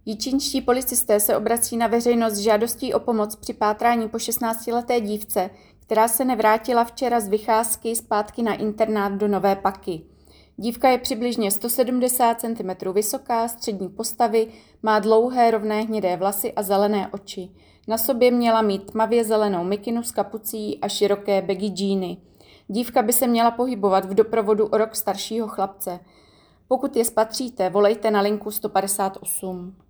Jičínští policisté se obrací na veřejnost s žádostí o pomoc při pátrání po 16leté dívce, která se nevrátila včera z vycházky zpátky na internát do Nové Paky. Dívka je přibližně 170 cm vysoká, střední postavy, má dlouhé rovné hnědé vlasy a zelené oči. Na sobě měla mít tmavě zelenou mikinu s kapucí a široké baggy džíny. Dívka by se měla pohybovat v doprovodu o rok staršího chlapce. Pokud je spatříte, volejte na linku 158.